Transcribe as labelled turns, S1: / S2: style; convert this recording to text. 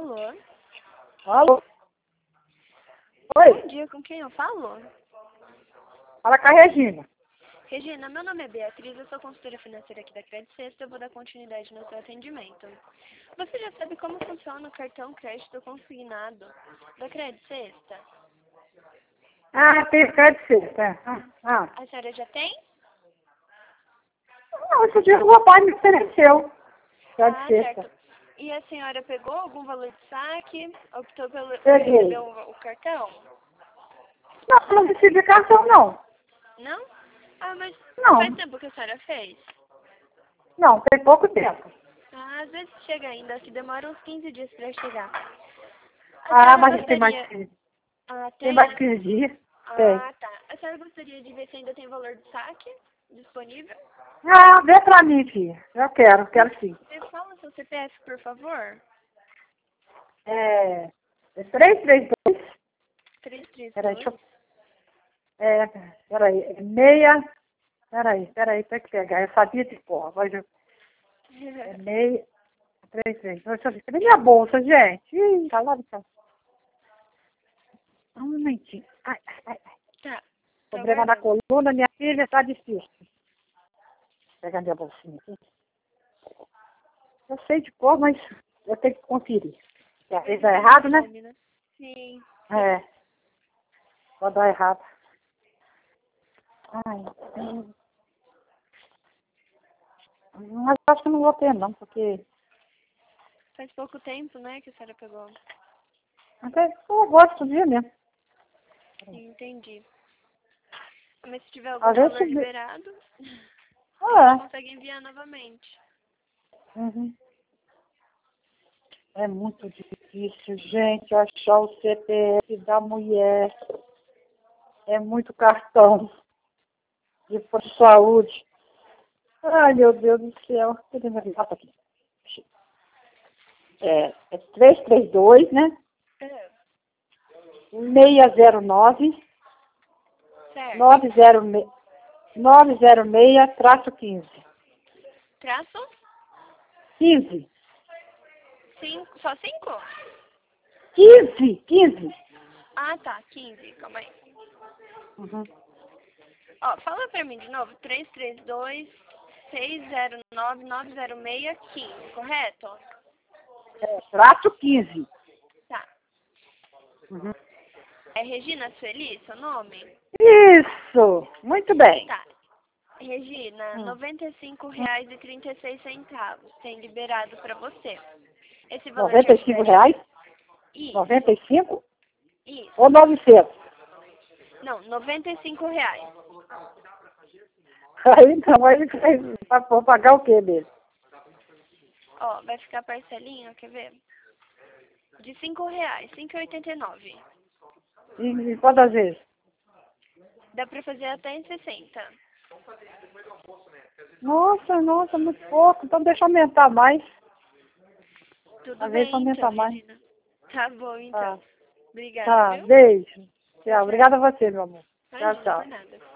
S1: Alô?
S2: Alô? Oi?
S1: Bom dia, com quem eu falo?
S2: Fala com a Regina.
S1: Regina, meu nome é Beatriz, eu sou consultora financeira aqui da Crédito Sexta, eu vou dar continuidade no seu atendimento. Você já sabe como funciona o cartão crédito consignado da Crédito Sexta?
S2: Ah, tem crédito sexta.
S1: A senhora já tem?
S2: Não, esse dia o meu pai me ofereceu. Crédito sexta.
S1: Certo. E a senhora pegou algum valor de saque? Optou por
S2: Peguei.
S1: receber o cartão?
S2: Não, não recebi cartão, não.
S1: Não? Ah, mas
S2: Não.
S1: faz tempo que a senhora fez?
S2: Não, tem pouco tempo.
S1: Às vezes chega ainda, que demora uns 15 dias para chegar.
S2: Mas tem mais que tem mais 15 dias. Tem.
S1: Tá. A senhora gostaria de ver se ainda tem valor de saque disponível?
S2: Vê pra mim, filha. Eu quero sim.
S1: Você fala seu CPF, por favor?
S2: É 332.
S1: 332.
S2: Peraí, deixa eu... Peraí. Meia... Peraí, tem que pegar. Eu sabia de porra. Mas eu... É meia... 332. Cadê minha bolsa, gente? Ih, tá lá no canto. Um momentinho. Ai.
S1: Tá.
S2: Problema na coluna, minha filha, tá difícil. Vou pegar minha bolsinha aqui. Eu sei de cor, mas eu tenho que conferir. Se às vezes dá errado, né?
S1: Sim.
S2: Pode dar errado. Mas acho que não vou ter, não, porque...
S1: Faz pouco tempo, né, que a senhora pegou.
S2: Até eu gosto do dia mesmo.
S1: Entendi. Mas se tiver algum
S2: Às vezes...
S1: valor liberado, a gente consegue enviar novamente.
S2: Uhum. É muito difícil, gente, achar o CPF da mulher. É muito cartão de saúde. Ai, meu Deus do céu. Cadê minha gata aqui? É 332, né? 609
S1: Certo.
S2: 906-15.
S1: Traço?
S2: 15.
S1: 5. Só 5?
S2: 15.
S1: Ah, tá. 15. Calma aí.
S2: Uhum.
S1: Ó, fala pra mim de novo. 332-609-906-15, correto?
S2: Traço 15.
S1: Tá.
S2: Uhum.
S1: É Regina Sueli, seu nome?
S2: Isso. Muito bem.
S1: Tá. Regina, R$ 95,36 tem liberado pra você. Esse valor já
S2: R$95?
S1: Isso.
S2: 95?
S1: Isso.
S2: Ou 900?
S1: Não, R$ 95.
S2: Aí não, aí vou pagar o quê mesmo?
S1: Ó, vai ficar parcelinha, quer ver? De R$ 5,00, 5,89.
S2: E quantas vezes?
S1: Dá pra fazer até em 60.
S2: Nossa, muito pouco. Então deixa eu aumentar mais.
S1: Tudo
S2: Às vezes
S1: bem, então,
S2: aumenta mais.
S1: Regina. Tá bom, então.
S2: Tá,
S1: Obrigada,
S2: tá.
S1: viu?
S2: Beijo.
S1: Tchau.
S2: Obrigada a você, meu amor.
S1: Imagina,
S2: Tchau.
S1: por nada.